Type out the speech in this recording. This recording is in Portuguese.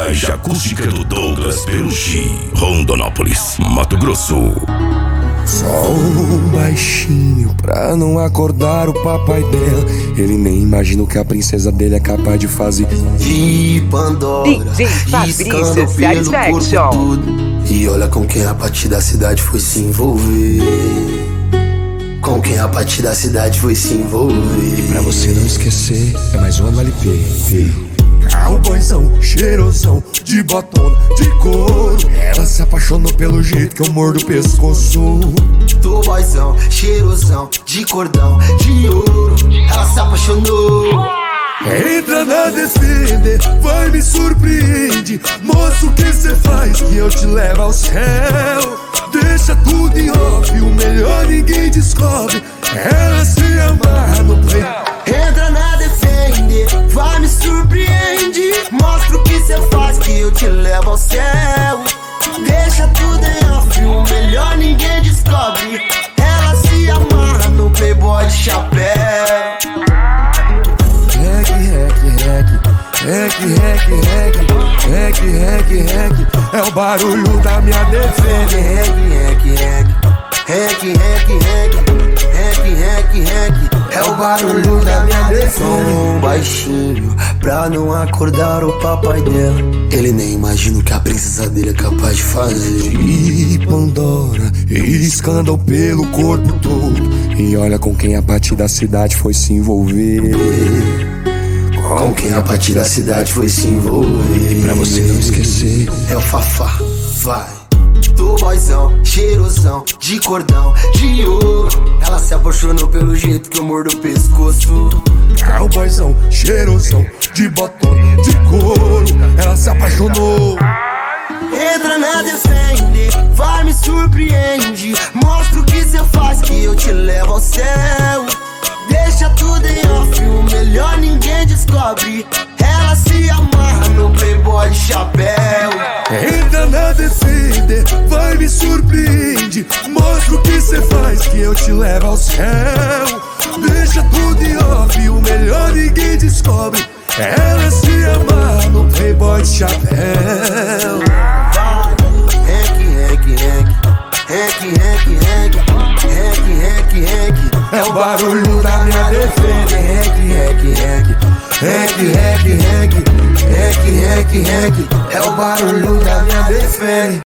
Garagem acústica do Douglas Pelucci, Rondonópolis, Mato Grosso. Só um baixinho pra não acordar o papai dela. Ele nem imagina o que a princesa dele é capaz de fazer. E Pandora, DJ Fabrício Satisfaction. E olha com quem a partir da cidade foi se envolver. Com quem a partir da cidade foi se envolver. Pra você não esquecer, é mais uma LP. Cowboyzão, cheirosão, de botona, de couro. Ela se apaixonou pelo jeito que eu mordo o pescoço. Do boyzão, cheirosão, de cordão, de ouro. Ela se apaixonou. Entra na Defender, vai me surpreende. Mostra o que cê faz que eu te levo ao céu. Deixa tudo em off, o melhor ninguém descobre. Ela se amarra no play. Entra na Defender, vai me surpreende. Mostra o que cê faz que eu te levo ao céu. Deixa tudo em off, o melhor ninguém descobre. Ela se amarra no playboy de chapéu. Rec, é o barulho da minha Defender. Rec, é o barulho da minha Defender. Baixinho, pra não acordar o papai dela. Ele nem imagina o que a princesa dele é capaz de fazer. E Pandora, escândalo pelo corpo todo. E olha com quem a partir da cidade foi se envolver. Com quem a partir da cidade foi se envolver. Pra você não esquecer, é o Fafá, vai. Do boyzão, cheirosão, de cordão, de ouro. Ela se apaixonou pelo jeito que eu mordo o pescoço. Cowboyzão, cheirosão, de botona, de couro. Ela se apaixonou. Entra na Defender, vai me surpreende. Mostra o que cê faz que eu te levo ao céu. Deixa tudo em off, o melhor ninguém descobre. Ela se amarra no playboy de chapéu. Entra na Defender, vai me surpreende. Mostra o que cê faz que eu te levo ao céu. Deixa tudo em off, o melhor ninguém descobre. Ela se amarra no playboy de chapéu. Rec, é o barulho da minha Defender. Rec, é o barulho da minha Defender.